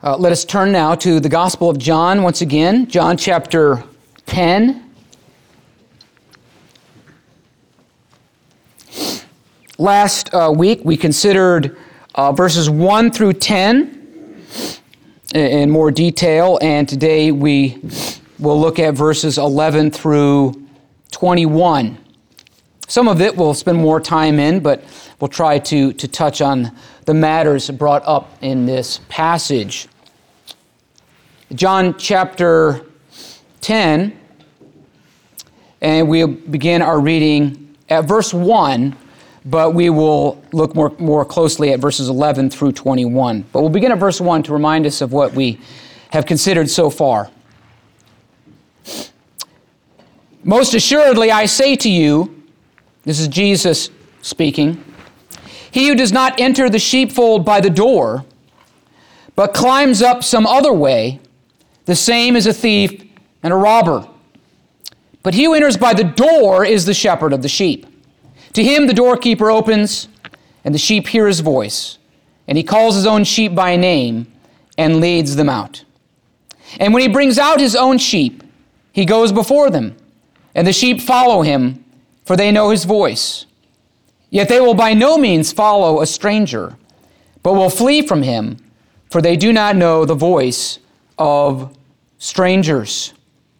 Let us turn now to the Gospel of John once again, John chapter 10. Last week we considered verses 1 through 10 in more detail, and today we will look at verses 11 through 21. Some of it we'll spend more time in, but we'll try to touch on the matters brought up in this passage. John chapter 10, and we'll begin our reading at verse 1, but we will look more closely at verses 11 through 21. But we'll begin at verse 1 to remind us of what we have considered so far. Most assuredly I say to you, this is Jesus speaking, he who does not enter the sheepfold by the door, but climbs up some other way, the same is a thief and a robber. But he who enters by the door is the shepherd of the sheep. To him the doorkeeper opens, and the sheep hear his voice, and he calls his own sheep by name and leads them out. And when he brings out his own sheep, he goes before them, and the sheep follow him, for they know his voice. Yet they will by no means follow a stranger, but will flee from him, for they do not know the voice of strangers.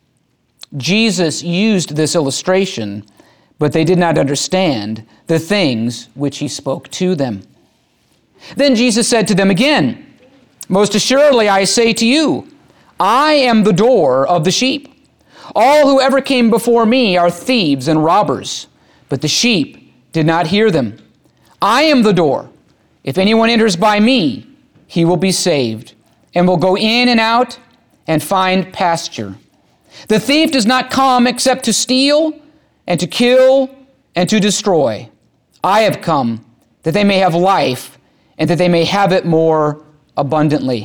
Jesus used this illustration, but they did not understand the things which he spoke to them. Then Jesus said to them again, most assuredly I say to you, I am the door of the sheep. All who ever came before me are thieves and robbers, but the sheep did not hear them. I am the door. If anyone enters by me, he will be saved, and will go in and out and find pasture. The thief does not come except to steal and to kill and to destroy. I have come that they may have life and that they may have it more abundantly.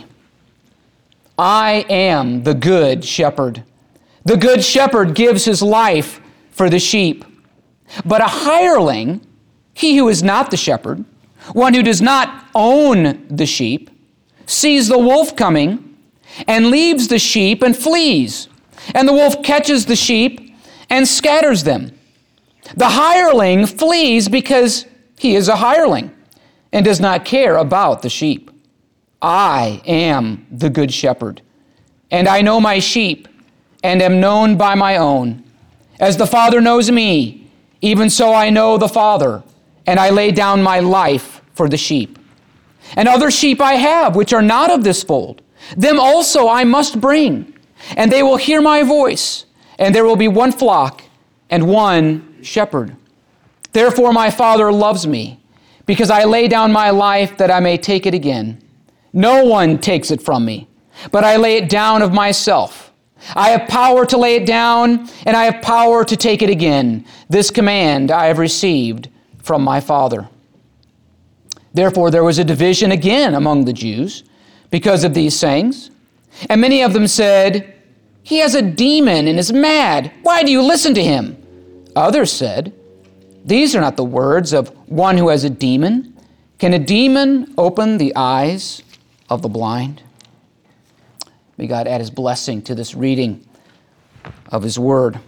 I am the good shepherd. The good shepherd gives his life for the sheep. But a hireling, he who is not the shepherd, one who does not own the sheep, sees the wolf coming and leaves the sheep and flees. And the wolf catches the sheep and scatters them. The hireling flees because he is a hireling and does not care about the sheep. I am the good shepherd, and I know my sheep and am known by my own. As the Father knows me, even so I know the Father, and I lay down my life for the sheep. And other sheep I have, which are not of this fold. Them also I must bring, and they will hear my voice, and there will be one flock and one shepherd. Therefore my Father loves me, because I lay down my life that I may take it again. No one takes it from me, but I lay it down of myself. I have power to lay it down, and I have power to take it again. This command I have received from my Father. Therefore there was a division again among the Jews because of these sayings. And many of them said, he has a demon and is mad. Why do you listen to him? Others said, these are not the words of one who has a demon. Can a demon open the eyes of the blind? May God add his blessing to this reading of his word.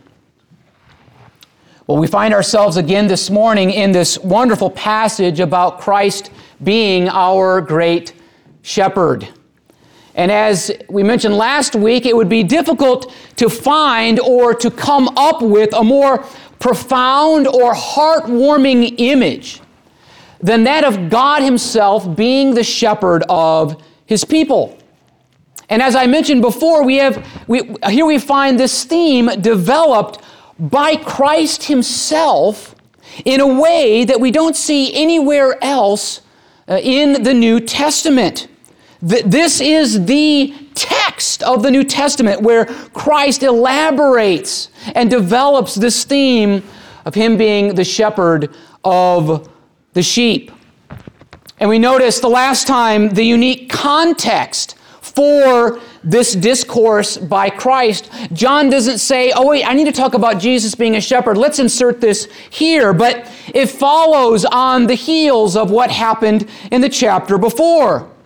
Well, we find ourselves again this morning in this wonderful passage about Christ being our great shepherd. And as we mentioned last week, it would be difficult to find or to come up with a more profound or heartwarming image than that of God himself being the shepherd of his people. And as I mentioned before, here we find this theme developed by Christ himself in a way that we don't see anywhere else in the New Testament. This is the text of the New Testament where Christ elaborates and develops this theme of him being the shepherd of the sheep. And we noticed the last time the unique context for this discourse by Christ. John doesn't say, oh wait, I need to talk about Jesus being a shepherd. Let's insert this here. But it follows on the heels of what happened in the chapter before.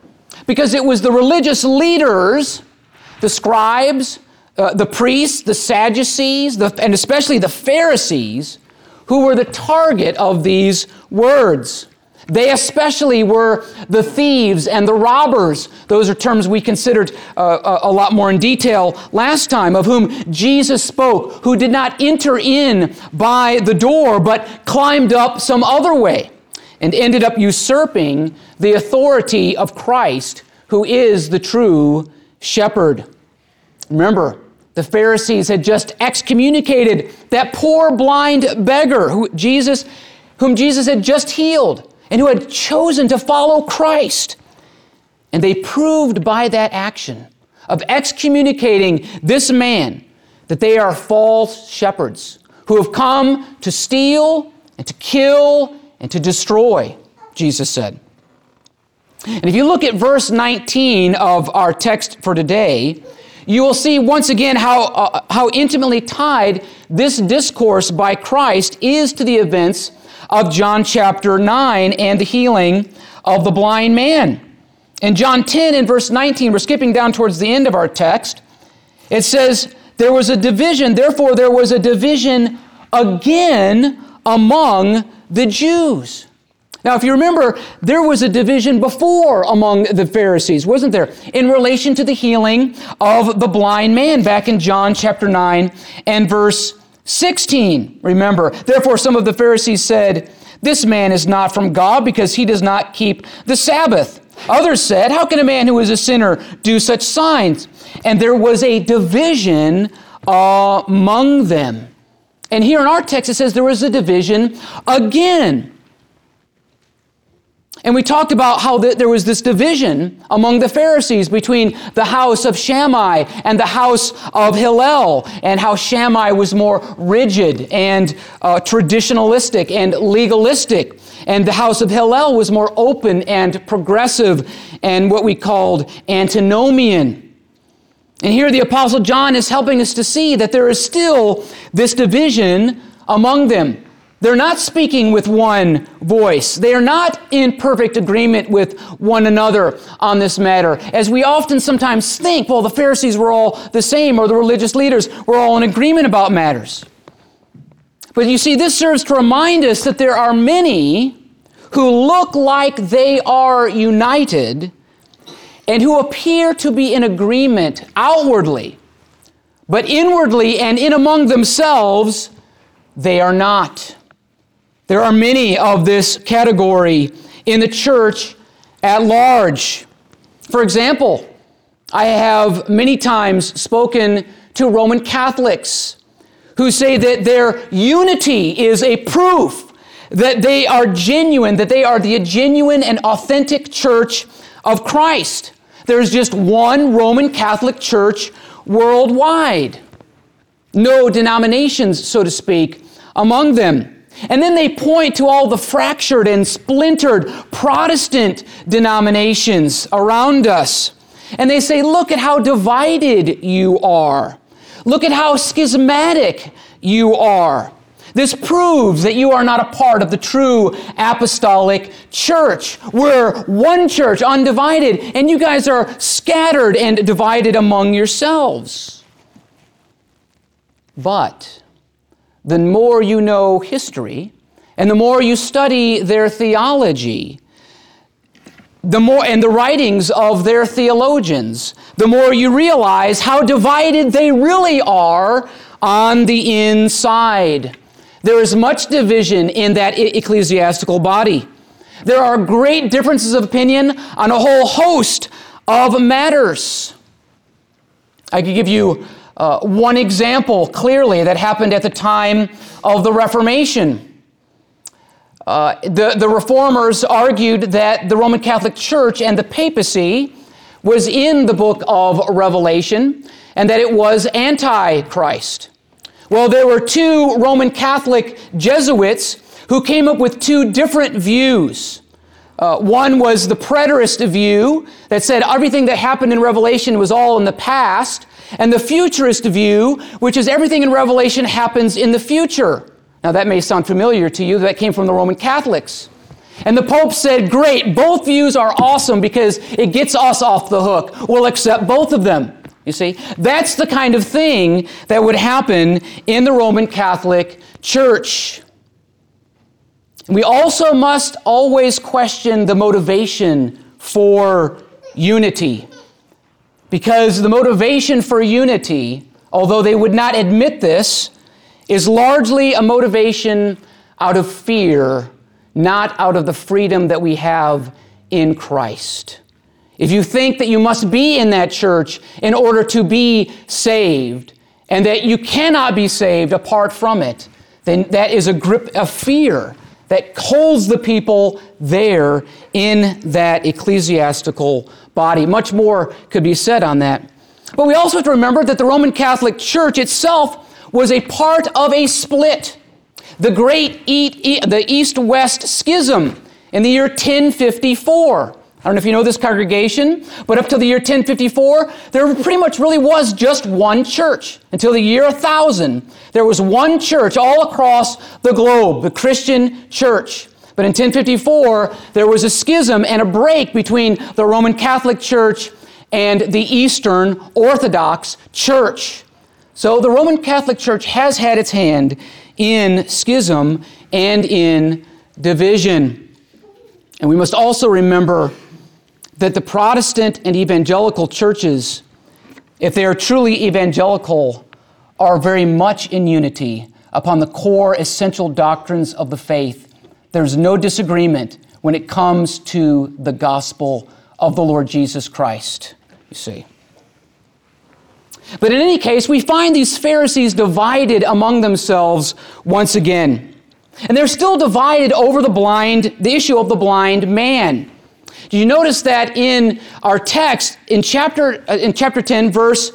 because it was the religious leaders, the scribes, the priests, the Sadducees, and especially the Pharisees, who were the target of these words. They especially were the thieves and the robbers. Those are terms we considered a lot more in detail last time, of whom Jesus spoke, who did not enter in by the door, but climbed up some other way and ended up usurping the authority of Christ, who is the true shepherd. Remember, the Pharisees had just excommunicated that poor blind beggar whom Jesus had just healed, and who had chosen to follow Christ. And they proved by that action of excommunicating this man that they are false shepherds who have come to steal and to kill and to destroy, Jesus said. And if you look at verse 19 of our text for today, you will see once again how intimately tied this discourse by Christ is to the events of John chapter 9 and the healing of the blind man. In John 10 and verse 19, we're skipping down towards the end of our text, it says, there was a division again among the Jews. Now, if you remember, there was a division before among the Pharisees, wasn't there? In relation to the healing of the blind man back in John chapter 9 and verse 16, remember, therefore some of the Pharisees said, this man is not from God because he does not keep the Sabbath. Others said, how can a man who is a sinner do such signs? And there was a division among them. And here in our text it says there was a division again. And we talked about how there was this division among the Pharisees between the house of Shammai and the house of Hillel, and how Shammai was more rigid and traditionalistic and legalistic, and the house of Hillel was more open and progressive and what we called antinomian. And here the Apostle John is helping us to see that there is still this division among them. They're not speaking with one voice. They are not in perfect agreement with one another on this matter. As we often sometimes think, well, the Pharisees were all the same, or the religious leaders were all in agreement about matters. But you see, this serves to remind us that there are many who look like they are united and who appear to be in agreement outwardly, but inwardly and in among themselves, they are not. There are many of this category in the church at large. For example, I have many times spoken to Roman Catholics who say that their unity is a proof that they are genuine, that they are the genuine and authentic church of Christ. There's just one Roman Catholic church worldwide. No denominations, so to speak, among them. And then they point to all the fractured and splintered Protestant denominations around us. And they say, look at how divided you are. Look at how schismatic you are. This proves that you are not a part of the true apostolic church. We're one church, undivided, and you guys are scattered and divided among yourselves. But the more you know history, and the more you study their theology, the more, and the writings of their theologians, the more you realize how divided they really are on the inside. There is much division in that ecclesiastical body. There are great differences of opinion on a whole host of matters. I could give you one example clearly that happened at the time of the Reformation. The Reformers argued that the Roman Catholic Church and the papacy was in the book of Revelation and that it was Antichrist. Well, there were two Roman Catholic Jesuits who came up with two different views. One was the preterist view that said everything that happened in Revelation was all in the past, and the futurist view, which is everything in Revelation happens in the future. Now that may sound familiar to you. That came from the Roman Catholics. And the Pope said, great, both views are awesome because it gets us off the hook. We'll accept both of them. You see, that's the kind of thing that would happen in the Roman Catholic Church. We also must always question the motivation for unity. Because the motivation for unity, although they would not admit this, is largely a motivation out of fear, not out of the freedom that we have in Christ. If you think that you must be in that church in order to be saved, and that you cannot be saved apart from it, then that is a grip of fear that holds the people there in that ecclesiastical body. Much more could be said on that. But we also have to remember that the Roman Catholic Church itself was a part of a split. The great the East-West Schism in the year 1054. I don't know if you know this congregation, but up to the year 1054, there pretty much really was just one church. Until the year 1000, there was one church all across the globe, the Christian church. But in 1054, there was a schism and a break between the Roman Catholic Church and the Eastern Orthodox Church. So the Roman Catholic Church has had its hand in schism and in division. And we must also remember that the Protestant and evangelical churches, if they are truly evangelical, are very much in unity upon the core essential doctrines of the faith. There's no disagreement when it comes to the gospel of the Lord Jesus Christ, you see. But in any case, we find these Pharisees divided among themselves once again. And they're still divided over the issue of the blind man. Do you notice that in our text, in chapter 10, verse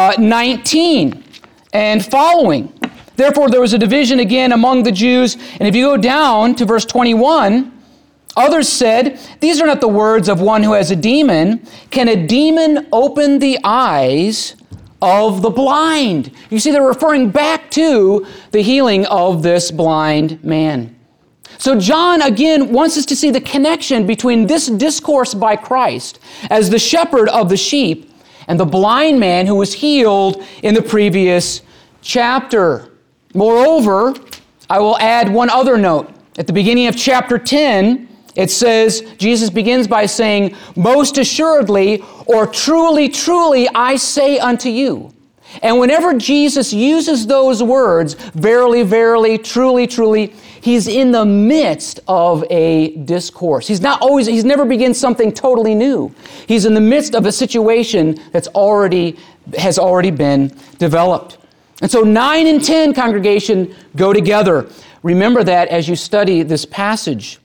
19 and following? Therefore, there was a division again among the Jews. And if you go down to verse 21, others said, these are not the words of one who has a demon. Can a demon open the eyes of the blind? You see, they're referring back to the healing of this blind man. So John, again, wants us to see the connection between this discourse by Christ as the shepherd of the sheep and the blind man who was healed in the previous chapter. Moreover, I will add one other note. At the beginning of chapter 10, it says, Jesus begins by saying, most assuredly, or truly, truly, I say unto you. And whenever Jesus uses those words, verily, verily, truly, truly, he's in the midst of a discourse. He's never begins something totally new. He's in the midst of a situation has already been developed. And so 9 and 10, congregation, go together. Remember that as you study this passage.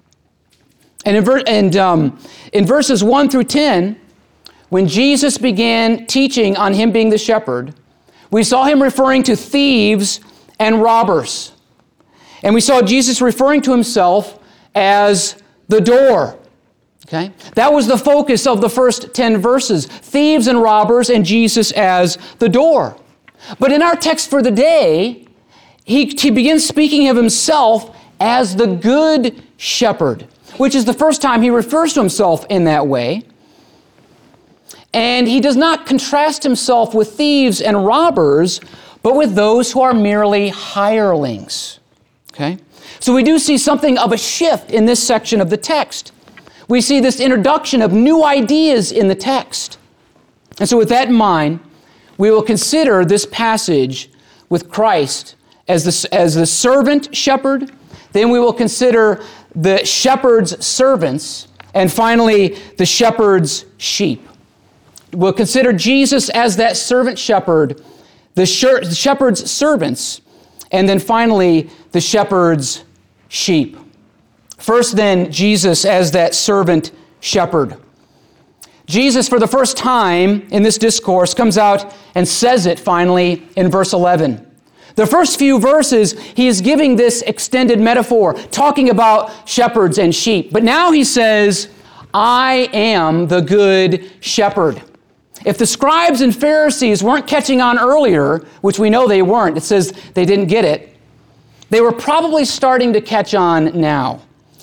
And in verses 1 through 10, when Jesus began teaching on him being the shepherd, we saw him referring to thieves and robbers. And we saw Jesus referring to himself as the door. Okay? That was the focus of the first 10 verses. Thieves and robbers and Jesus as the door. But in our text for the day, he begins speaking of himself as the good shepherd, which is the first time he refers to himself in that way. And he does not contrast himself with thieves and robbers, but with those who are merely hirelings. Okay? So we do see something of a shift in this section of the text. We see this introduction of new ideas in the text. And so with that in mind, we will consider this passage with Christ as the servant shepherd. Then we will consider the shepherd's servants. And finally, the shepherd's sheep. We'll consider Jesus as that servant shepherd, the shepherd's servants, and then finally, the shepherd's sheep. First then, Jesus as that servant shepherd. Jesus, for the first time in this discourse, comes out and says it finally in verse 11. The first few verses, he is giving this extended metaphor, talking about shepherds and sheep. But now he says, I am the good shepherd. If the scribes and Pharisees weren't catching on earlier, which we know they weren't, it says they didn't get it, they were probably starting to catch on now.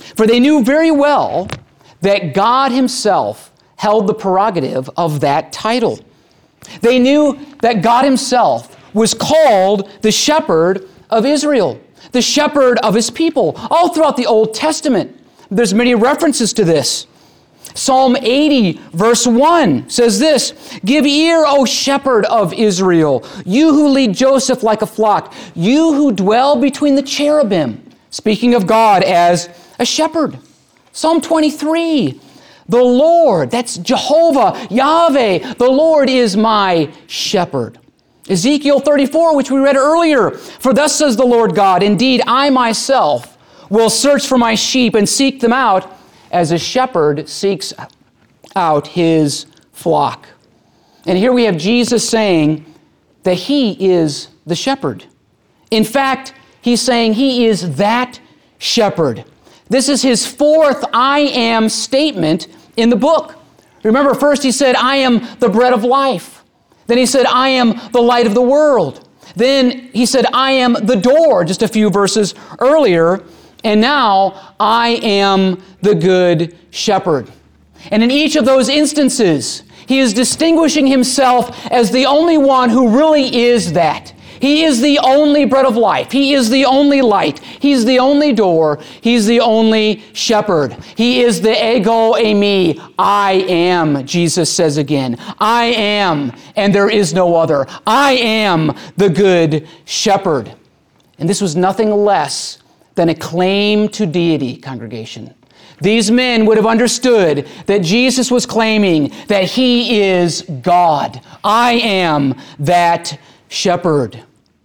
For they knew very well that God himself held the prerogative of that title. They knew that God himself was called the shepherd of Israel, the shepherd of his people. All throughout the Old Testament, there's many references to this. Psalm 80, verse 1 says this, "Give ear, O shepherd of Israel, you who lead Joseph like a flock, you who dwell between the cherubim." Speaking of God as a shepherd. Psalm 23, "The Lord," that's Jehovah, Yahweh, "the Lord is my shepherd." Ezekiel 34, which we read earlier, "For thus says the Lord God, indeed I myself will search for my sheep and seek them out, as a shepherd seeks out his flock." And here we have Jesus saying that he is the shepherd. In fact, he's saying he is that shepherd. This is his fourth "I am" statement in the book. Remember, first he said, "I am the bread of life." Then he said, "I am the light of the world." Then he said, "I am the door," just a few verses earlier. And now, "I am the good shepherd." And in each of those instances, he is distinguishing himself as the only one who really is that. He is the only bread of life. He is the only light. He's the only door. He's the only shepherd. He is the ego eimi. I am, Jesus says again. I am, and there is no other. I am the good shepherd. And this was nothing less than a claim to deity, congregation. These men would have understood that Jesus was claiming that he is God. I am that shepherd.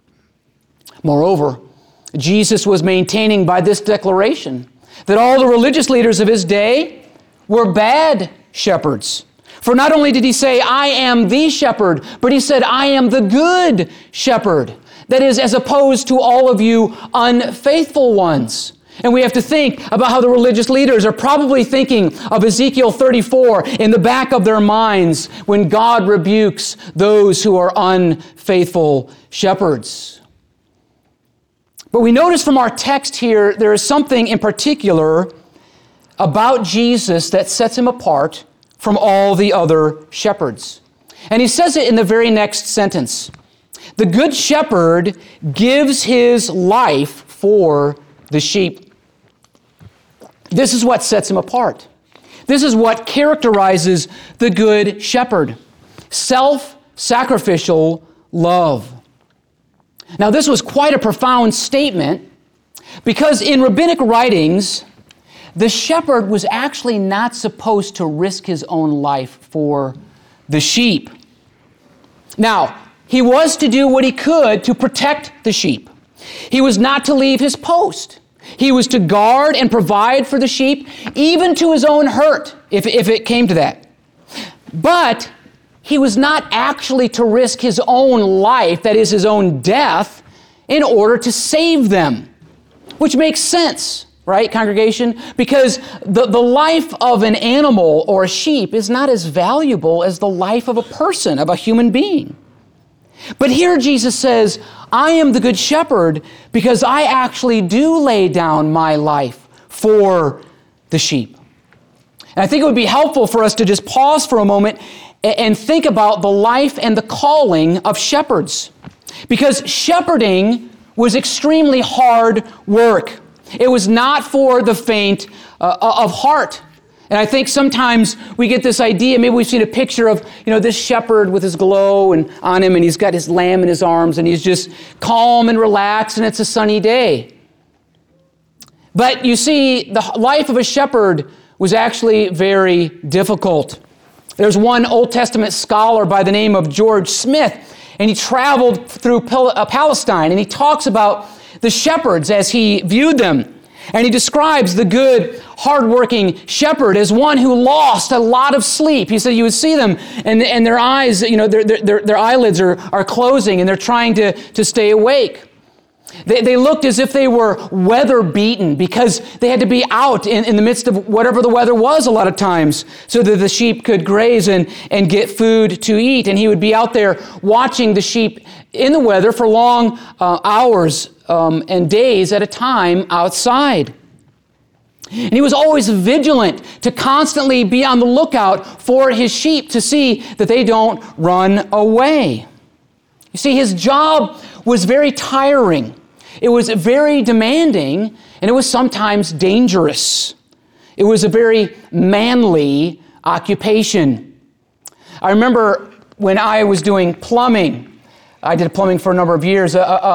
Moreover, Jesus was maintaining by this declaration that all the religious leaders of his day were bad shepherds. For not only did he say, "I am the shepherd," but he said, "I am the good shepherd." That is, as opposed to all of you unfaithful ones. And we have to think about how the religious leaders are probably thinking of Ezekiel 34 in the back of their minds when God rebukes those who are unfaithful shepherds. But we notice from our text here, there is something in particular about Jesus that sets him apart from all the other shepherds. And he says it in the very next sentence. The good shepherd gives his life for the sheep. This is what sets him apart. This is what characterizes the good shepherd. Self-sacrificial love. Now, this was quite a profound statement because in rabbinic writings, the shepherd was actually not supposed to risk his own life for the sheep. Now, he was to do what he could to protect the sheep. He was not to leave his post. He was to guard and provide for the sheep, even to his own hurt, if it came to that. But he was not actually to risk his own life, that is his own death, in order to save them. Which makes sense, right, congregation? Because the life of an animal or a sheep is not as valuable as the life of a person, of a human being. But here Jesus says, I am the good shepherd because I actually do lay down my life for the sheep. And I think it would be helpful for us to just pause for a moment and think about the life and the calling of shepherds. Because shepherding was extremely hard work. It was not for the faint of heart. And I think sometimes we get this idea, maybe we've seen a picture of, this shepherd with his glow and on him, and he's got his lamb in his arms, and he's just calm and relaxed, and it's a sunny day. But you see, the life of a shepherd was actually very difficult. There's one Old Testament scholar by the name of George Smith, and he traveled through Palestine, and he talks about the shepherds as he viewed them. And he describes the good, hardworking shepherd as one who lost a lot of sleep. He said you would see them, and their eyes, their eyelids are closing, and they're trying to stay awake. They looked as if they were weather-beaten because they had to be out in the midst of whatever the weather was a lot of times so that the sheep could graze and get food to eat. And he would be out there watching the sheep in the weather for long hours and days at a time outside. And he was always vigilant to constantly be on the lookout for his sheep to see that they don't run away. You see, his job was very tiring. It was very demanding, and it was sometimes dangerous. It was a very manly occupation. I remember when I was doing plumbing, I did plumbing for a number of years,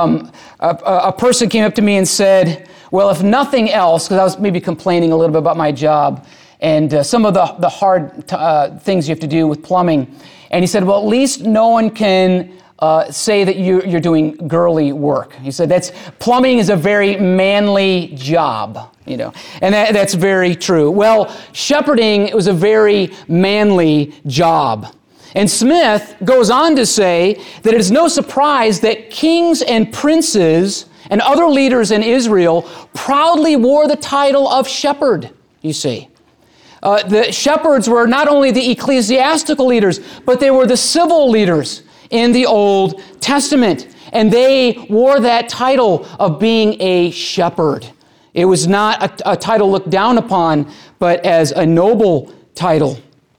a person came up to me and said, well, if nothing else, because I was maybe complaining a little bit about my job and some of the hard things you have to do with plumbing, and he said, well, at least no one can say that you're doing girly work. He said, plumbing is a very manly job, and that's very true. Well, shepherding was a very manly job. And Smith goes on to say that it is no surprise that kings and princes and other leaders in Israel proudly wore the title of shepherd, you see. The shepherds were not only the ecclesiastical leaders, but they were the civil leaders in the Old Testament. And they wore that title of being a shepherd. It was not a title looked down upon, but as a noble title.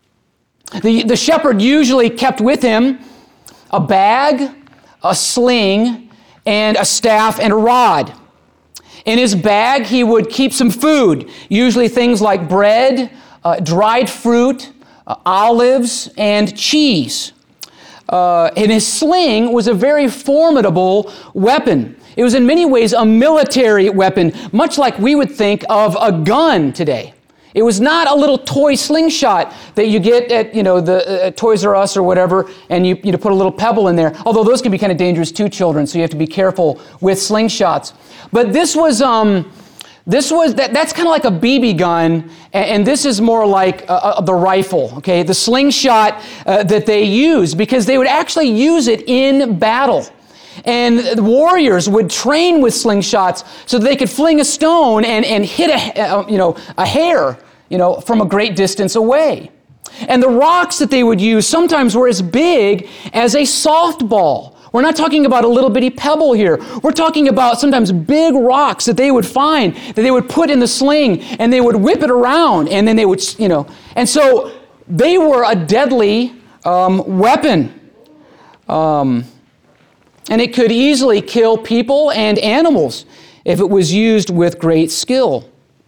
The shepherd usually kept with him a bag, a sling, and a staff and a rod. In his bag, he would keep some food, usually things like bread, dried fruit, olives, and cheese. And his sling was a very formidable weapon. It was in many ways a military weapon, much like we would think of a gun today. It was not a little toy slingshot that you get at, the Toys R Us or whatever, and you put a little pebble in there. Although those can be kind of dangerous to children, so you have to be careful with slingshots. But that's kind of like a BB gun, and this is more like the rifle. Okay, the slingshot that they use, because they would actually use it in battle. And the warriors would train with slingshots so that they could fling a stone and hit a hare, from a great distance away. And the rocks that they would use sometimes were as big as a softball. We're not talking about a little bitty pebble here. We're talking about sometimes big rocks that they would find, that they would put in the sling, and they would whip it around, and then they would, And so they were a deadly weapon. And it could easily kill people and animals if it was used with great skill.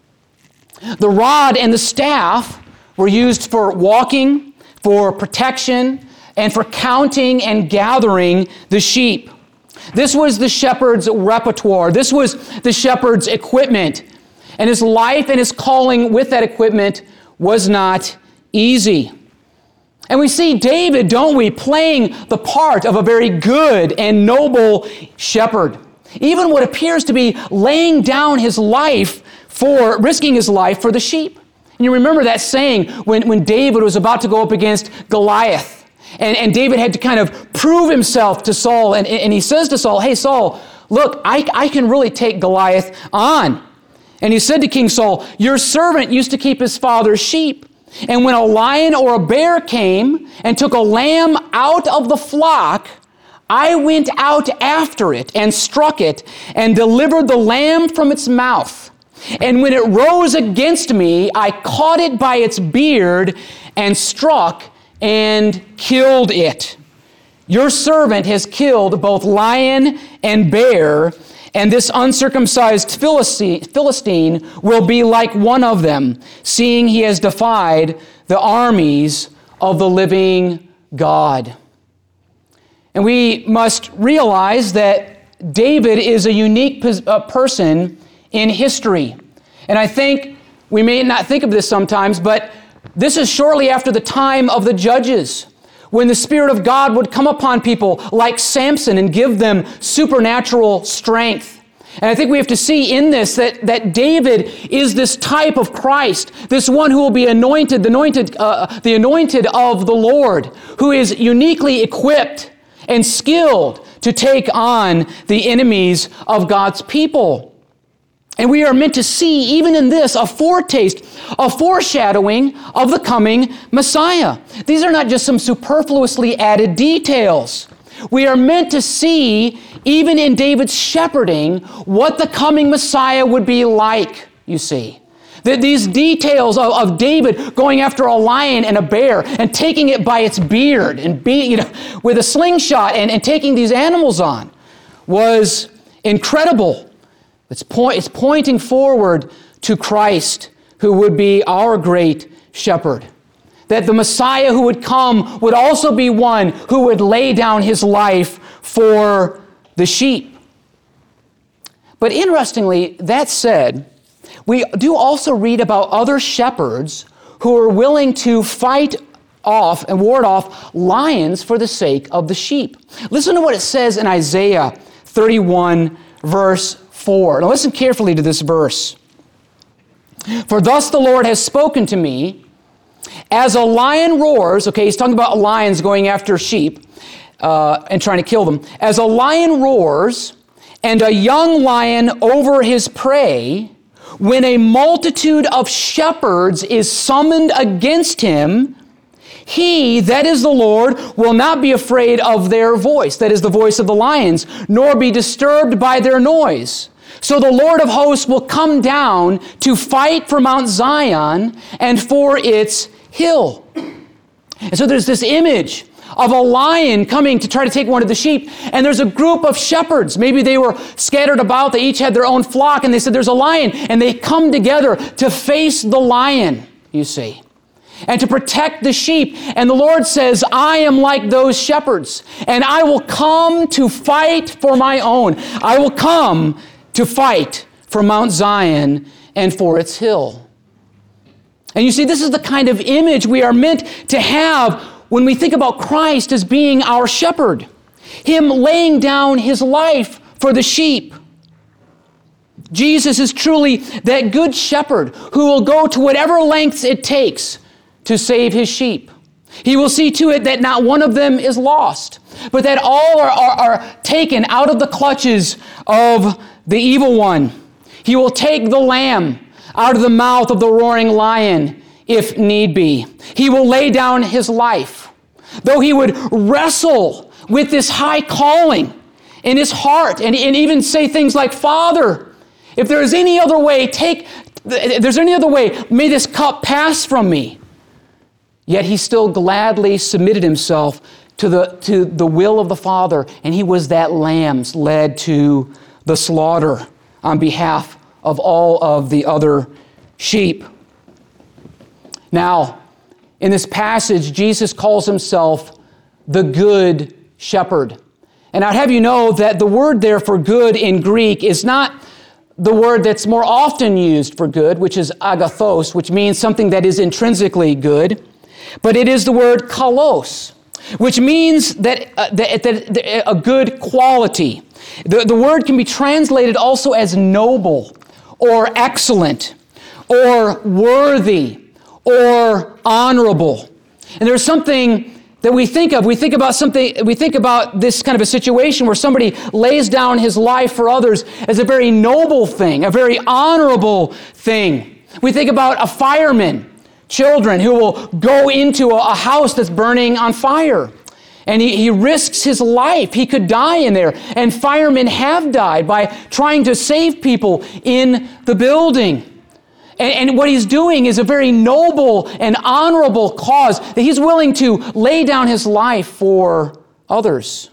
The rod and the staff were used for walking, for protection, and for counting and gathering the sheep. This was the shepherd's repertoire. This was the shepherd's equipment. And his life and his calling with that equipment was not easy. And we see David, don't we, playing the part of a very good and noble shepherd. Even what appears to be laying down his life risking his life for the sheep. And you remember that saying when David was about to go up against Goliath. And David had to kind of prove himself to Saul. And he says to Saul, hey, Saul, look, I can really take Goliath on. And he said to King Saul, your servant used to keep his father's sheep. And when a lion or a bear came and took a lamb out of the flock, I went out after it and struck it and delivered the lamb from its mouth. And when it rose against me, I caught it by its beard and struck and killed it. Your servant has killed both lion and bear, and this uncircumcised Philistine will be like one of them, seeing he has defied the armies of the living God. And we must realize that David is a unique person in history. And I think we may not think of this sometimes, but this is shortly after the time of the Judges, when the Spirit of God would come upon people like Samson and give them supernatural strength. And I think we have to see in this that David is this type of Christ, this one who will be anointed, the anointed of the Lord, who is uniquely equipped and skilled to take on the enemies of God's people. And we are meant to see, even in this, a foretaste, a foreshadowing of the coming Messiah. These are not just some superfluously added details. We are meant to see, even in David's shepherding, what the coming Messiah would be like, you see. These details of David going after a lion and a bear and taking it by its beard and with a slingshot and taking these animals on was incredible. It's pointing forward to Christ, who would be our great shepherd. That the Messiah who would come would also be one who would lay down his life for the sheep. But interestingly, that said, we do also read about other shepherds who are willing to fight off and ward off lions for the sake of the sheep. Listen to what it says in Isaiah 31, verse 4. Now listen carefully to this verse. For thus the Lord has spoken to me, as a lion roars, okay, he's talking about lions going after sheep and trying to kill them. As a lion roars and a young lion over his prey, when a multitude of shepherds is summoned against him, he, that is the Lord, will not be afraid of their voice, that is the voice of the lions, nor be disturbed by their noise. So the Lord of hosts will come down to fight for Mount Zion and for its hill. And so there's this image of a lion coming to try to take one of the sheep, and there's a group of shepherds. Maybe they were scattered about, they each had their own flock, and they said there's a lion, and they come together to face the lion, you see, and to protect the sheep. And the Lord says, I am like those shepherds, and I will come to fight for my own. I will come to fight for Mount Zion and for its hill. And you see, this is the kind of image we are meant to have when we think about Christ as being our shepherd. Him laying down his life for the sheep. Jesus is truly that good shepherd who will go to whatever lengths it takes to save his sheep. He will see to it that not one of them is lost, but that all are taken out of the clutches of the evil one. He will take the lamb out of the mouth of the roaring lion, if need be. He will lay down his life. Though he would wrestle with this high calling in his heart and even say things like, Father, if there is any other way, may this cup pass from me. Yet he still gladly submitted himself to the will of the Father, and he was that lamb led to the slaughter on behalf of all of the other sheep. Now, in this passage, Jesus calls himself the Good Shepherd. And I'd have you know that the word there for good in Greek is not the word that's more often used for good, which is agathos, which means something that is intrinsically good, but it is the word kalos, which means that a good quality. The word can be translated also as noble, or excellent, or worthy, or honorable. And there's something that we think of. We think about this kind of a situation where somebody lays down his life for others as a very noble thing, a very honorable thing. We think about a fireman, children who will go into a house that's burning on fire. And he risks his life. He could die in there. And firemen have died by trying to save people in the building. And what he's doing is a very noble and honorable cause that he's willing to lay down his life for others.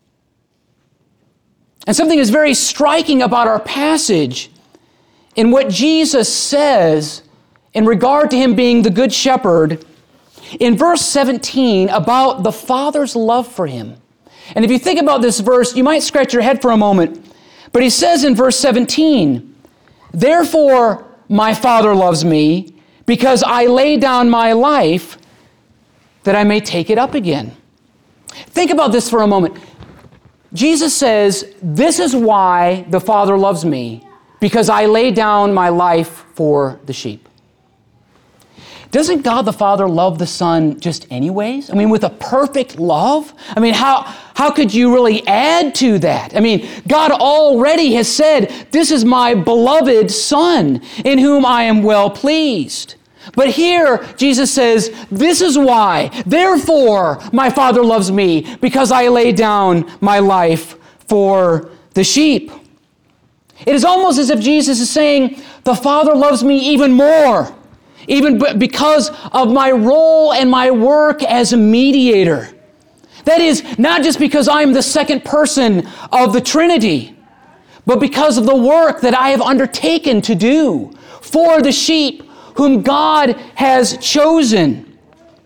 And something is very striking about our passage in what Jesus says in regard to him being the Good Shepherd in verse 17 about the Father's love for him. And if you think about this verse, you might scratch your head for a moment. But he says in verse 17, therefore my Father loves me, because I lay down my life that I may take it up again. Think about this for a moment. Jesus says, this is why the Father loves me, because I lay down my life for the sheep. Doesn't God the Father love the Son just anyways? I mean, with a perfect love? I mean, how could you really add to that? I mean, God already has said, this is my beloved Son, in whom I am well pleased. But here, Jesus says, this is why, therefore, my Father loves me, because I lay down my life for the sheep. It is almost as if Jesus is saying, the Father loves me even more, even because of my role and my work as a mediator. That is, not just because I am the second person of the Trinity, but because of the work that I have undertaken to do for the sheep whom God has chosen.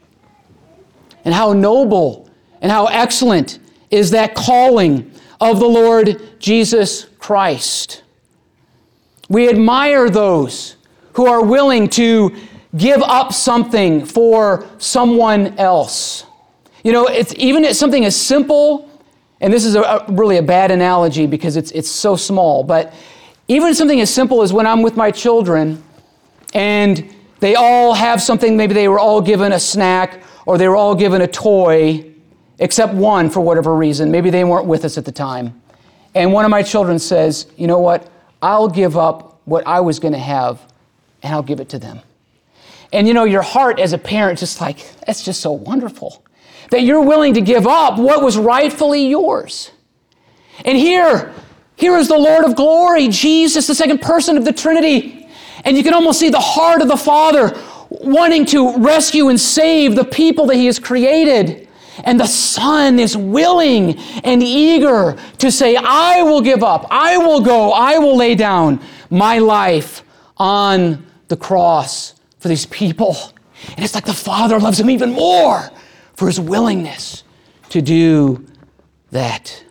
And how noble and how excellent is that calling of the Lord Jesus Christ. We admire those who are willing to give up something for someone else. You know, it's even something as simple, and this is really a bad analogy because it's so small, but even something as simple as when I'm with my children and they all have something, maybe they were all given a snack or they were all given a toy, except one for whatever reason. Maybe they weren't with us at the time. And one of my children says, you know what, I'll give up what I was going to have and I'll give it to them. And you know, your heart as a parent just like, that's just so wonderful. That you're willing to give up what was rightfully yours. And here is the Lord of glory, Jesus, the second person of the Trinity. And you can almost see the heart of the Father wanting to rescue and save the people that He has created. And the Son is willing and eager to say, I will give up, I will go, I will lay down my life on the cross for these people. And it's like the Father loves Him even more for His willingness to do that.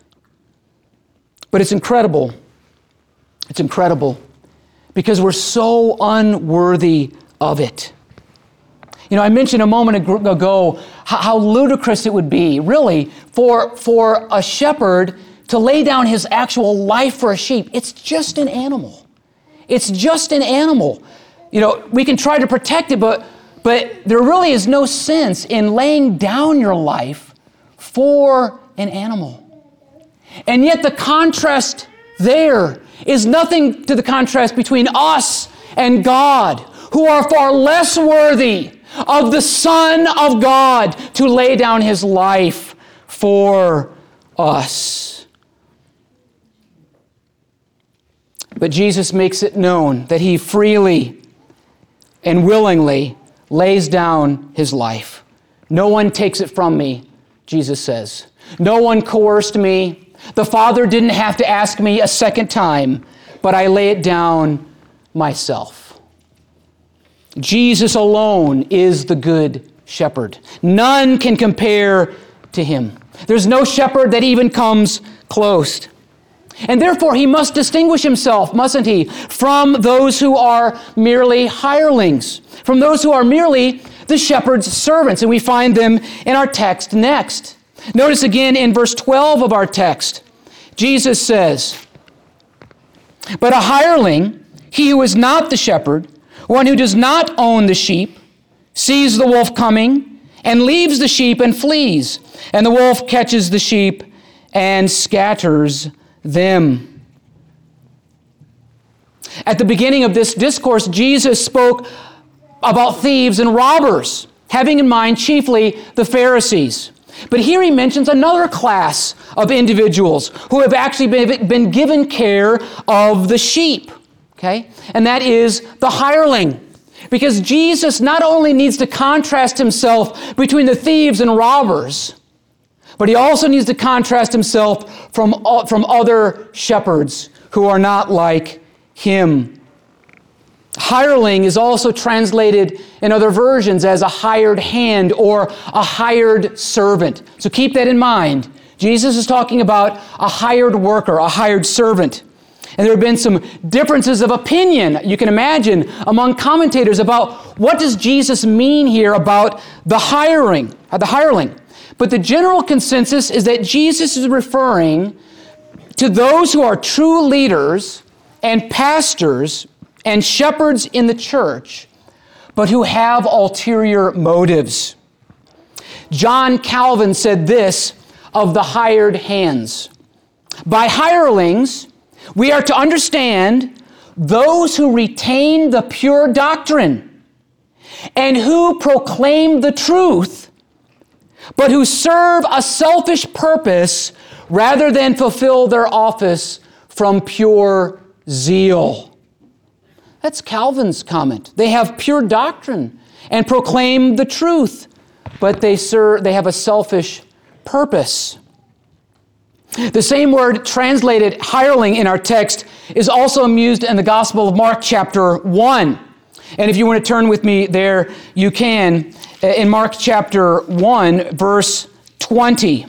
But it's incredible. It's incredible because we're so unworthy of it. You know, I mentioned a moment ago how ludicrous it would be, really, for a shepherd to lay down his actual life for a sheep. It's just an animal. It's just an animal. You know, we can try to protect it, but there really is no sense in laying down your life for an animal. And yet the contrast there is nothing to the contrast between us and God, who are far less worthy of the Son of God to lay down His life for us. But Jesus makes it known that He freely and willingly lays down His life. No one takes it from me, Jesus says. No one coerced me. The Father didn't have to ask me a second time, but I lay it down myself. Jesus alone is the good shepherd. None can compare to Him. There's no shepherd that even comes close. And therefore, He must distinguish Himself, mustn't He, from those who are merely hirelings, from those who are merely the shepherd's servants. And we find them in our text next. Notice again in verse 12 of our text, Jesus says, "But a hireling, he who is not the shepherd, one who does not own the sheep, sees the wolf coming and leaves the sheep and flees. And the wolf catches the sheep and scatters them." At the beginning of this discourse, Jesus spoke about thieves and robbers, having in mind chiefly the Pharisees. But here He mentions another class of individuals who have actually been given care of the sheep. Okay? And that is the hireling. Because Jesus not only needs to contrast Himself between the thieves and robbers, but He also needs to contrast Himself from other shepherds who are not like Him. Hireling is also translated in other versions as a hired hand or a hired servant. So keep that in mind. Jesus is talking about a hired worker, a hired servant. And there have been some differences of opinion, you can imagine, among commentators about what does Jesus mean here about the hireling. But the general consensus is that Jesus is referring to those who are true leaders and pastors and shepherds in the church, but who have ulterior motives. John Calvin said this of the hired hands: "By hirelings, we are to understand those who retain the pure doctrine and who proclaim the truth, but who serve a selfish purpose rather than fulfill their office from pure zeal. That's Calvin's comment. They have pure doctrine and proclaim the truth, but they have a selfish purpose. The same word translated hireling in our text is also used in the Gospel of Mark chapter 1. And if you want to turn with me there, you can. In Mark chapter 1, verse 20.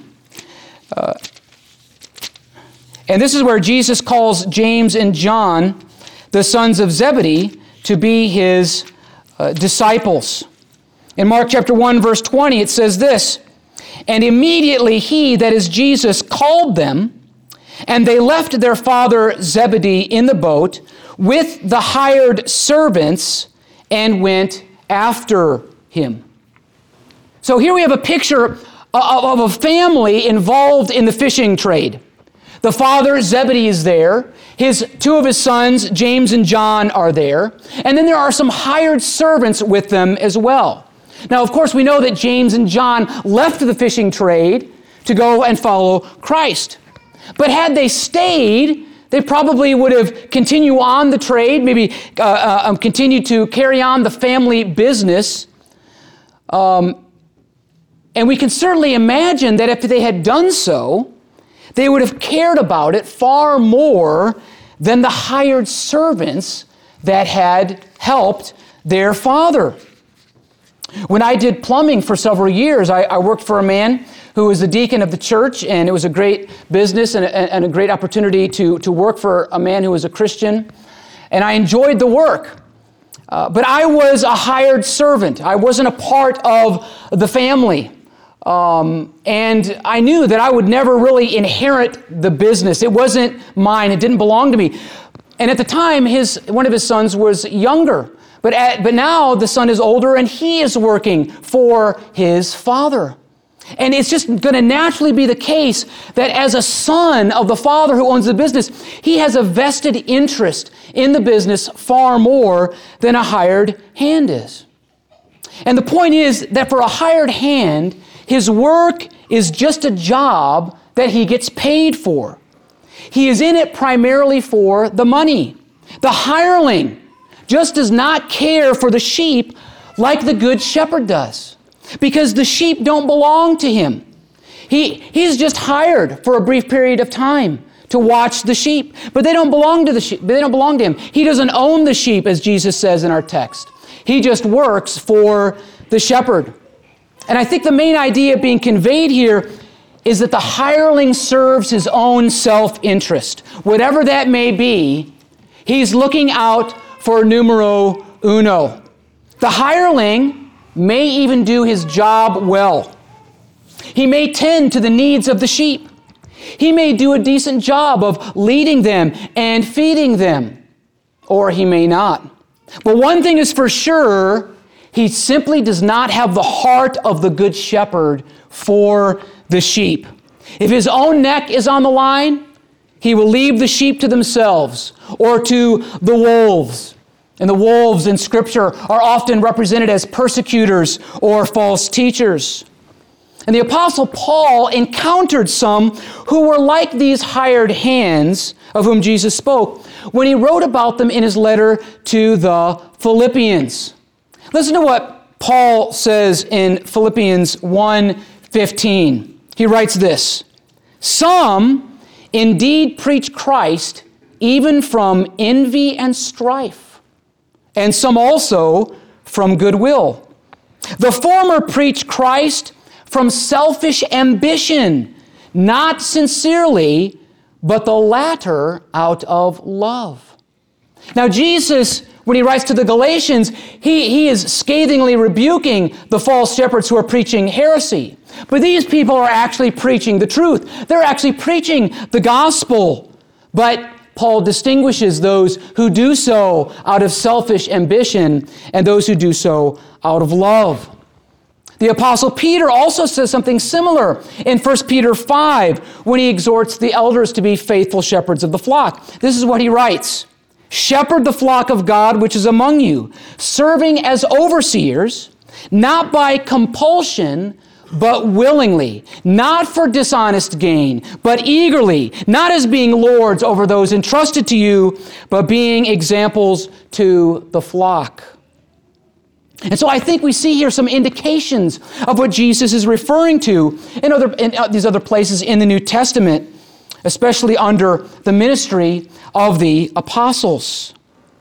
And this is where Jesus calls James and John, the sons of Zebedee, to be his disciples. In Mark chapter 1, verse 20, it says this, "And immediately he," that is Jesus, "called them, and they left their father Zebedee in the boat with the hired servants and went after him." So here we have a picture of a family involved in the fishing trade. The father, Zebedee, is there. Two of his sons, James and John, are there. And then there are some hired servants with them as well. Now, of course, we know that James and John left the fishing trade to go and follow Christ. But had they stayed, they probably would have continued on the trade, maybe continued to carry on the family business. And we can certainly imagine that if they had done so, they would have cared about it far more than the hired servants that had helped their father. When I did plumbing for several years, I worked for a man who was the deacon of the church, and it was a great business and a great opportunity to work for a man who was a Christian. And I enjoyed the work. But I was a hired servant. I wasn't a part of the family. And I knew that I would never really inherit the business. It wasn't mine. It didn't belong to me. And at the time, one of his sons was younger. But now the son is older, and he is working for his father. And it's just going to naturally be the case that as a son of the father who owns the business, he has a vested interest in the business far more than a hired hand is. And the point is that for a hired hand, his work is just a job that he gets paid for. He is in it primarily for the money. The hireling just does not care for the sheep like the good shepherd does, because the sheep don't belong to him. He's just hired for a brief period of time to watch the sheep, but they don't belong to the sheep. They don't belong to him. He doesn't own the sheep, as Jesus says in our text. He just works for the shepherd. And I think the main idea being conveyed here is that the hireling serves his own self-interest. Whatever that may be, he's looking out for numero uno. The hireling may even do his job well. He may tend to the needs of the sheep. He may do a decent job of leading them and feeding them, or he may not. But one thing is for sure, he simply does not have the heart of the good shepherd for the sheep. If his own neck is on the line, he will leave the sheep to themselves or to the wolves. And the wolves in Scripture are often represented as persecutors or false teachers. And the Apostle Paul encountered some who were like these hired hands of whom Jesus spoke when he wrote about them in his letter to the Philippians. Listen to what Paul says in Philippians 1:15. He writes this, "Some indeed preach Christ even from envy and strife, and some also from goodwill. The former preach Christ from selfish ambition, not sincerely, but the latter out of love." Now Jesus, when he writes to the Galatians, he is scathingly rebuking the false shepherds who are preaching heresy. But these people are actually preaching the truth. They're actually preaching the gospel. But Paul distinguishes those who do so out of selfish ambition and those who do so out of love. The Apostle Peter also says something similar in 1 Peter 5 when he exhorts the elders to be faithful shepherds of the flock. This is what he writes, "Shepherd the flock of God which is among you, serving as overseers, not by compulsion, but willingly, not for dishonest gain, but eagerly, not as being lords over those entrusted to you, but being examples to the flock. And so I think we see here some indications of what Jesus is referring to in these other places in the New Testament, especially under the ministry of the apostles.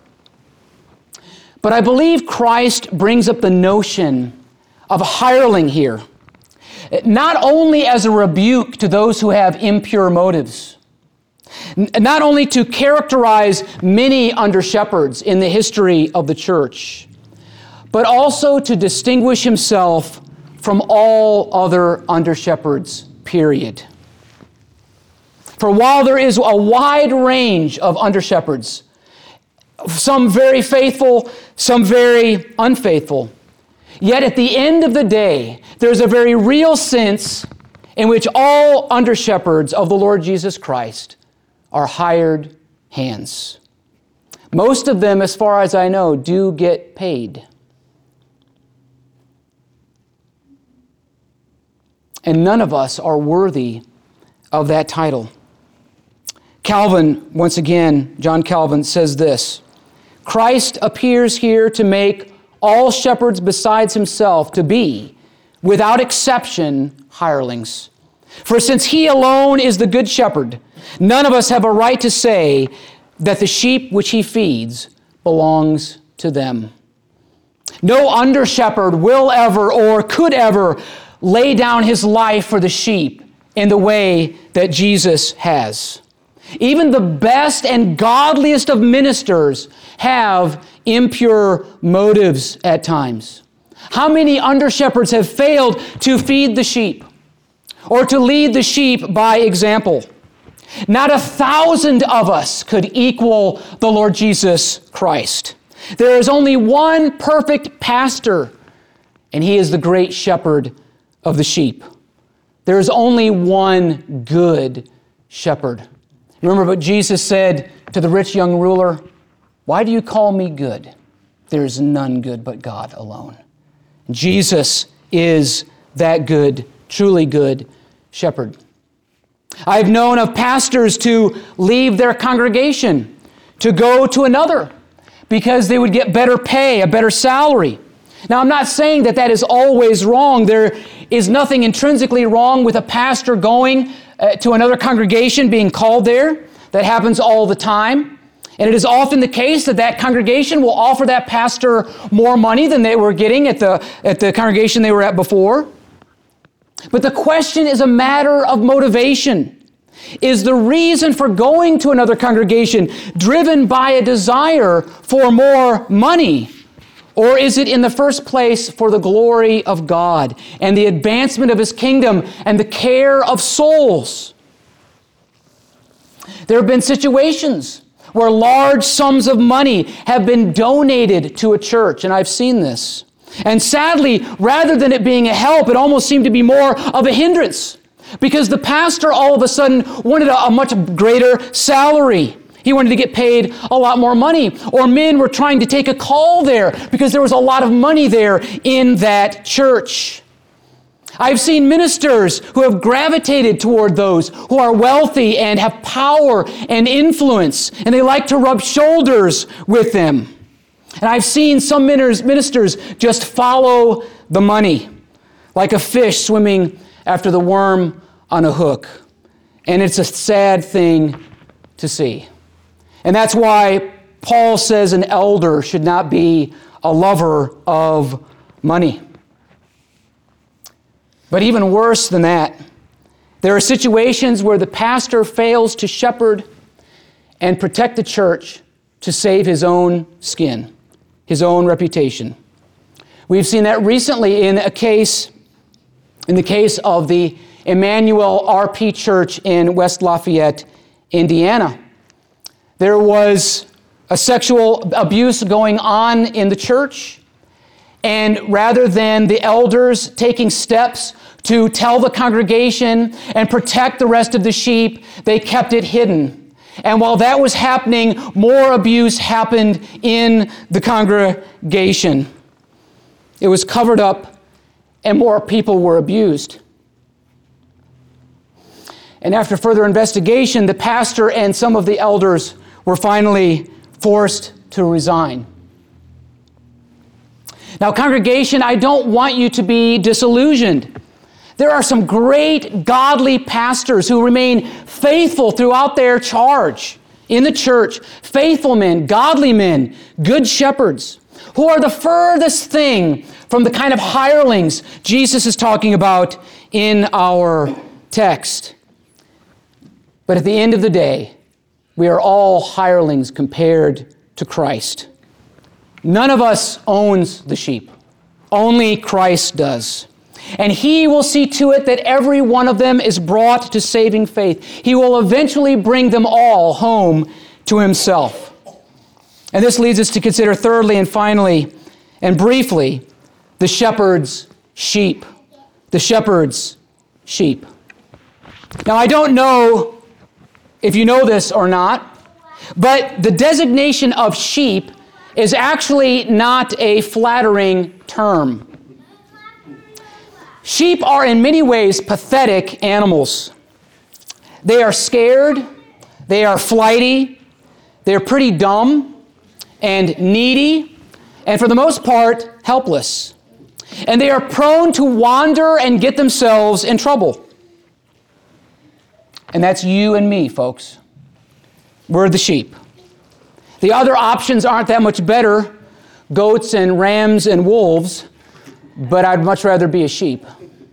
But I believe Christ brings up the notion of hireling here, not only as a rebuke to those who have impure motives, not only to characterize many under-shepherds in the history of the church, but also to distinguish himself from all other under-shepherds, period. For while there is a wide range of under-shepherds, some very faithful, some very unfaithful, yet at the end of the day, there's a very real sense in which all under-shepherds of the Lord Jesus Christ are hired hands. Most of them, as far as I know, do get paid. And none of us are worthy of that title. Calvin, once again, John Calvin says this: Christ appears here to make all shepherds besides himself to be, without exception, hirelings. For since he alone is the good shepherd, none of us have a right to say that the sheep which he feeds belongs to them. No under-shepherd will ever or could ever lay down his life for the sheep in the way that Jesus has. Even the best and godliest of ministers have impure motives at times. How many under-shepherds have failed to feed the sheep or to lead the sheep by example? Not 1,000 of us could equal the Lord Jesus Christ. There is only one perfect pastor, and he is the great shepherd of the sheep. There is only one good shepherd. Remember what Jesus said to the rich young ruler? Why do you call me good? There is none good but God alone. Jesus is that good, truly good shepherd. I've known of pastors to leave their congregation to go to another because they would get better pay, a better salary. Now, I'm not saying that that is always wrong. There is nothing intrinsically wrong with a pastor going to another congregation, being called there. That happens all the time. And it is often the case that that congregation will offer that pastor more money than they were getting at the congregation they were at before. But the question is a matter of motivation. Is the reason for going to another congregation driven by a desire for more money? Or is it in the first place for the glory of God and the advancement of His kingdom and the care of souls? There have been situations where large sums of money have been donated to a church, and I've seen this. And sadly, rather than it being a help, it almost seemed to be more of a hindrance because the pastor all of a sudden wanted a much greater salary. He wanted to get paid a lot more money. Or men were trying to take a call there because there was a lot of money there in that church. I've seen ministers who have gravitated toward those who are wealthy and have power and influence, and they like to rub shoulders with them. And I've seen some ministers just follow the money, like a fish swimming after the worm on a hook. And it's a sad thing to see. And that's why Paul says an elder should not be a lover of money. But even worse than that, there are situations where the pastor fails to shepherd and protect the church to save his own skin, his own reputation. We've seen that recently in the case of the Emmanuel RP Church in West Lafayette, Indiana. There was a sexual abuse going on in the church, and rather than the elders taking steps to tell the congregation and protect the rest of the sheep, they kept it hidden. And while that was happening, more abuse happened in the congregation. It was covered up, and more people were abused. And after further investigation, the pastor and some of the elders were finally forced to resign. Now, congregation, I don't want you to be disillusioned. There are some great godly pastors who remain faithful throughout their charge in the church. Faithful men, godly men, good shepherds, who are the furthest thing from the kind of hirelings Jesus is talking about in our text. But at the end of the day, we are all hirelings compared to Christ. None of us owns the sheep. Only Christ does. And He will see to it that every one of them is brought to saving faith. He will eventually bring them all home to Himself. And this leads us to consider thirdly and finally and briefly the shepherd's sheep. The shepherd's sheep. Now, I don't know if you know this or not, but the designation of sheep is actually not a flattering term. Sheep are in many ways pathetic animals. They are scared, they are flighty, they're pretty dumb and needy, and for the most part, helpless. And they are prone to wander and get themselves in trouble. And that's you and me, folks. We're the sheep. The other options aren't that much better, goats and rams and wolves, but I'd much rather be a sheep.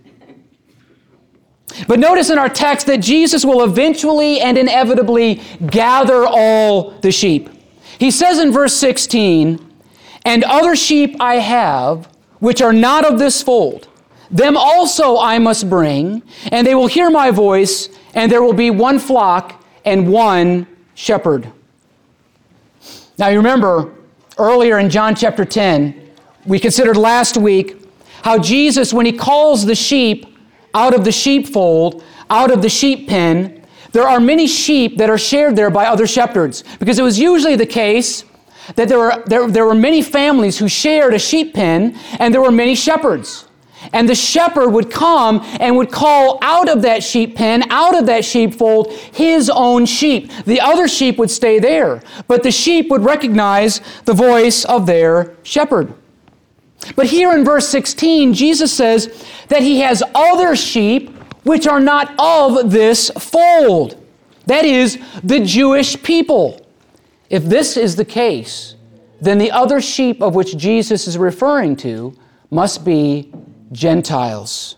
But notice in our text that Jesus will eventually and inevitably gather all the sheep. He says in verse 16, "And other sheep I have, which are not of this fold. Them also I must bring, and they will hear my voice, and there will be one flock and one shepherd." Now you remember, earlier in John chapter 10, we considered last week how Jesus, when He calls the sheep out of the sheepfold, out of the sheep pen, there are many sheep that are shared there by other shepherds. Because it was usually the case that there were many families who shared a sheep pen, and there were many shepherds. And the shepherd would come and would call out of that sheep pen, out of that sheepfold, his own sheep. The other sheep would stay there, but the sheep would recognize the voice of their shepherd. But here in verse 16, Jesus says that He has other sheep which are not of this fold. That is, the Jewish people. If this is the case, then the other sheep of which Jesus is referring to must be Gentiles.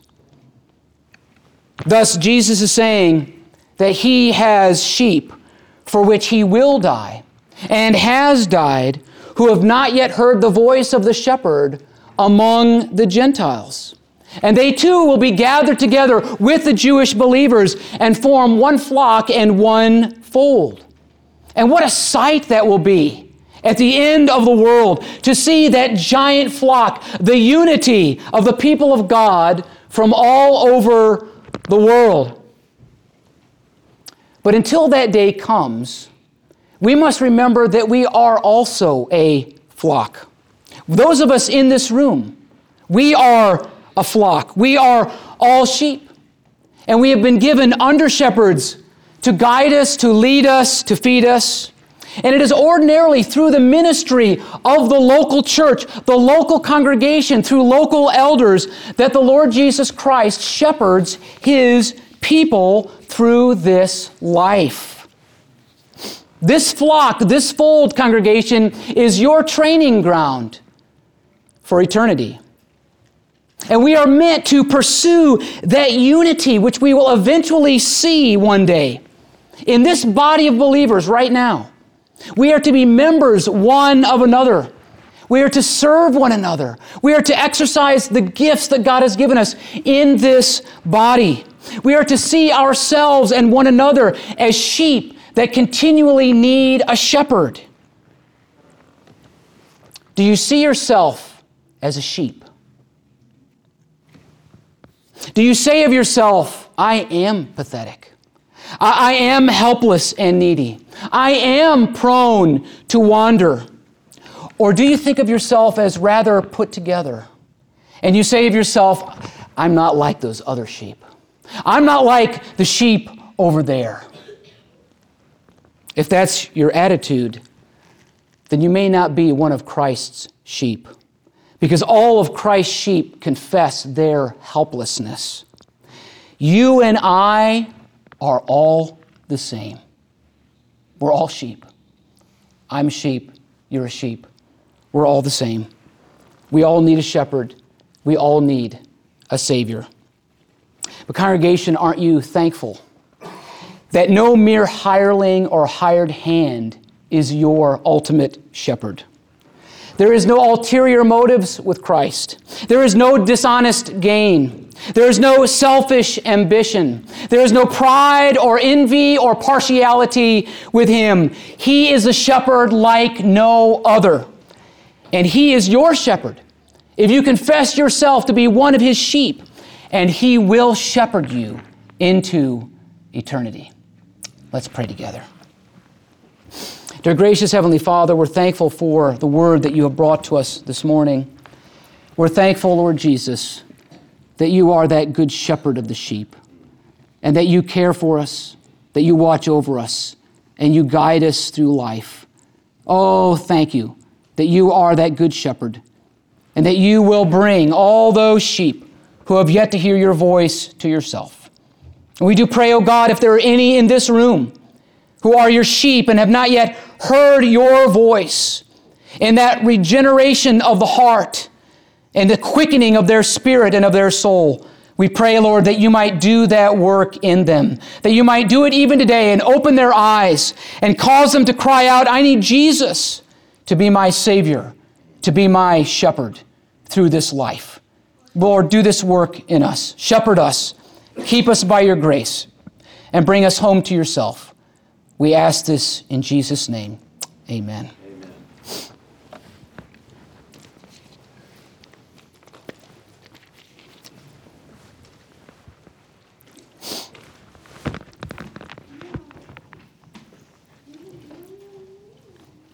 Thus, Jesus is saying that He has sheep for which He will die and has died, who have not yet heard the voice of the shepherd among the Gentiles. And they too will be gathered together with the Jewish believers and form one flock and one fold. And what a sight that will be at the end of the world, to see that giant flock, the unity of the people of God from all over the world. But until that day comes, we must remember that we are also a flock. Those of us in this room, we are a flock. We are all sheep. And we have been given under-shepherds to guide us, to lead us, to feed us. And it is ordinarily through the ministry of the local church, the local congregation, through local elders, that the Lord Jesus Christ shepherds His people through this life. This flock, this fold, congregation, is your training ground for eternity. And we are meant to pursue that unity which we will eventually see one day in this body of believers right now. We are to be members one of another. We are to serve one another. We are to exercise the gifts that God has given us in this body. We are to see ourselves and one another as sheep that continually need a shepherd. Do you see yourself as a sheep? Do you say of yourself, "I am pathetic. I am helpless and needy. I am prone to wander"? Or do you think of yourself as rather put together, and you say of yourself, I'm not like those other sheep. I'm not like the sheep over there. If that's your attitude, then you may not be one of Christ's sheep, because all of Christ's sheep confess their helplessness. You and I are all the same. We're all sheep. I'm a sheep. You're a sheep. We're all the same. We all need a shepherd. We all need a Savior. But congregation, aren't you thankful that no mere hireling or hired hand is your ultimate shepherd? There is no ulterior motives with Christ. There is no dishonest gain. There is no selfish ambition. There is no pride or envy or partiality with Him. He is a shepherd like no other. And He is your shepherd if you confess yourself to be one of His sheep, and He will shepherd you into eternity. Let's pray together. Dear gracious Heavenly Father, we're thankful for the word that you have brought to us this morning. We're thankful, Lord Jesus, that you are that good shepherd of the sheep, and that you care for us, that you watch over us, and you guide us through life. Oh, thank you that you are that good shepherd, and that you will bring all those sheep who have yet to hear your voice to yourself. And we do pray, oh God, if there are any in this room who are your sheep and have not yet heard your voice, in that regeneration of the heart and the quickening of their spirit and of their soul, we pray, Lord, that you might do that work in them, that you might do it even today and open their eyes and cause them to cry out, I need Jesus to be my Savior, to be my shepherd through this life. Lord, do this work in us. Shepherd us. Keep us by your grace and bring us home to yourself. We ask this in Jesus' name. Amen.